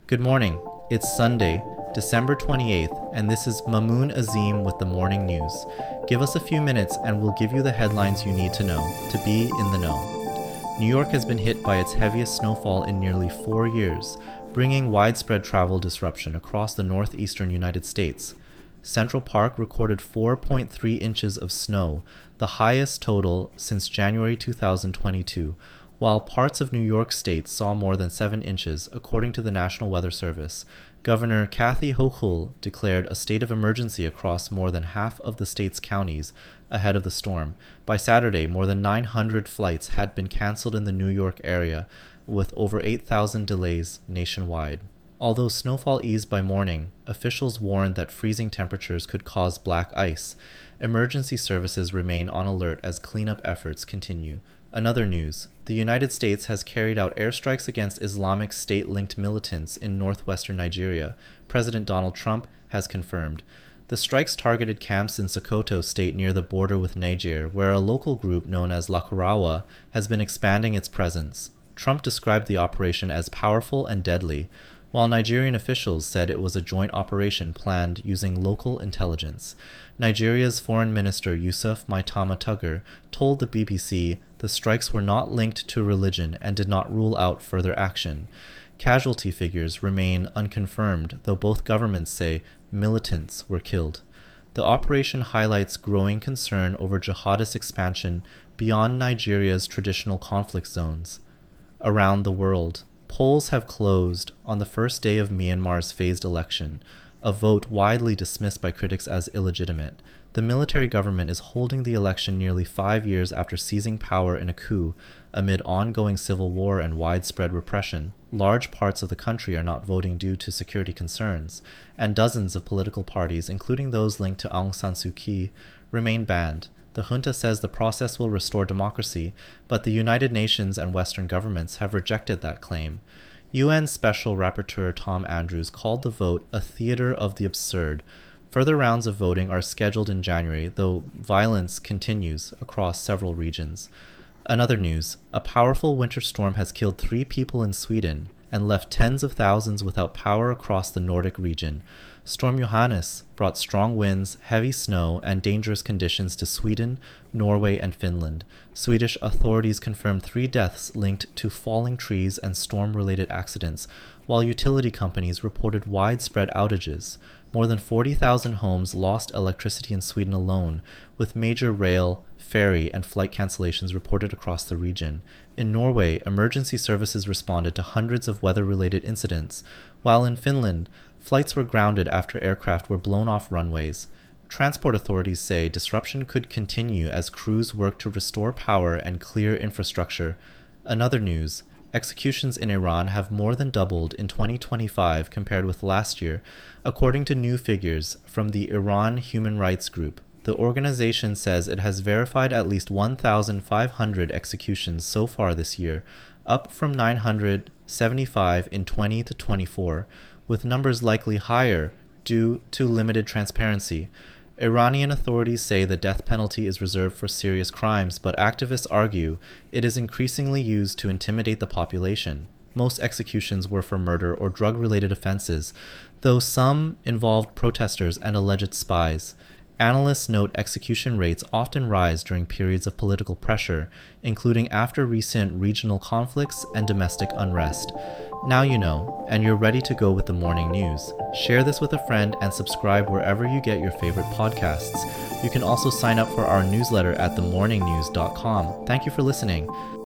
Good morning. It's Sunday, December 28th, and this is Mamoon Azim with the morning news. Give us a few minutes and we'll give you the headlines you need to know to be in the know. New York has been hit by its heaviest snowfall in nearly 4 years, bringing widespread travel disruption across the northeastern United States. Central Park recorded 4.3 inches of snow, the highest total since January 2022, while parts of New York State saw more than 7 inches, according to the National Weather Service. Governor Kathy Hochul declared a state of emergency across more than half of the state's counties ahead of the storm. By Saturday, more than 900 flights had been canceled in the New York area, with over 8,000 delays nationwide. Although snowfall eased by morning, officials warned that freezing temperatures could cause black ice. Emergency services remain on alert as cleanup efforts continue. Another news: the United States has carried out airstrikes against Islamic State-linked militants in northwestern Nigeria, President Donald Trump has confirmed. The strikes targeted camps in Sokoto State near the border with Niger, where a local group known as Lakurawa has been expanding its presence. Trump described the operation as powerful and deadly, while Nigerian officials said it was a joint operation planned using local intelligence. Nigeria's Foreign Minister Yusuf Maitama Tuggar told the BBC the strikes were not linked to religion and did not rule out further action. Casualty figures remain unconfirmed, though both governments say militants were killed. The operation highlights growing concern over jihadist expansion beyond Nigeria's traditional conflict zones. Around the world, polls have closed on the first day of Myanmar's phased election, a vote widely dismissed by critics as illegitimate. The military government is holding the election nearly 5 years after seizing power in a coup amid ongoing civil war and widespread repression. Large parts of the country are not voting due to security concerns, and dozens of political parties, including those linked to Aung San Suu Kyi, remain banned. The junta says the process will restore democracy, but the United Nations and Western governments have rejected that claim. UN Special Rapporteur Tom Andrews called the vote a theater of the absurd. Further rounds of voting are scheduled in January, though violence continues across several regions. Another news: a powerful winter storm has killed 3 people in Sweden and left tens of thousands without power across the Nordic region. Storm Johannes brought strong winds, heavy snow, and dangerous conditions to Sweden, Norway, and Finland. Swedish authorities confirmed 3 deaths linked to falling trees and storm-related accidents, while utility companies reported widespread outages. More than 40,000 homes lost electricity in Sweden alone, with major rail, ferry, and flight cancellations reported across the region. In Norway, emergency services responded to hundreds of weather-related incidents, while in Finland, flights were grounded after aircraft were blown off runways. Transport authorities say disruption could continue as crews work to restore power and clear infrastructure. Another news: executions in Iran have more than doubled in 2025 compared with last year, according to new figures from the Iran Human Rights Group. The organization says it has verified at least 1,500 executions so far this year, up from 975 in 2024, with numbers likely higher due to limited transparency. Iranian authorities say the death penalty is reserved for serious crimes, but activists argue it is increasingly used to intimidate the population. Most executions were for murder or drug-related offenses, though some involved protesters and alleged spies. Analysts note execution rates often rise during periods of political pressure, including after recent regional conflicts and domestic unrest. Now you know, and you're ready to go with the morning news. Share this with a friend and subscribe wherever you get your favorite podcasts. You can also sign up for our newsletter at themorningnews.com. Thank you for listening.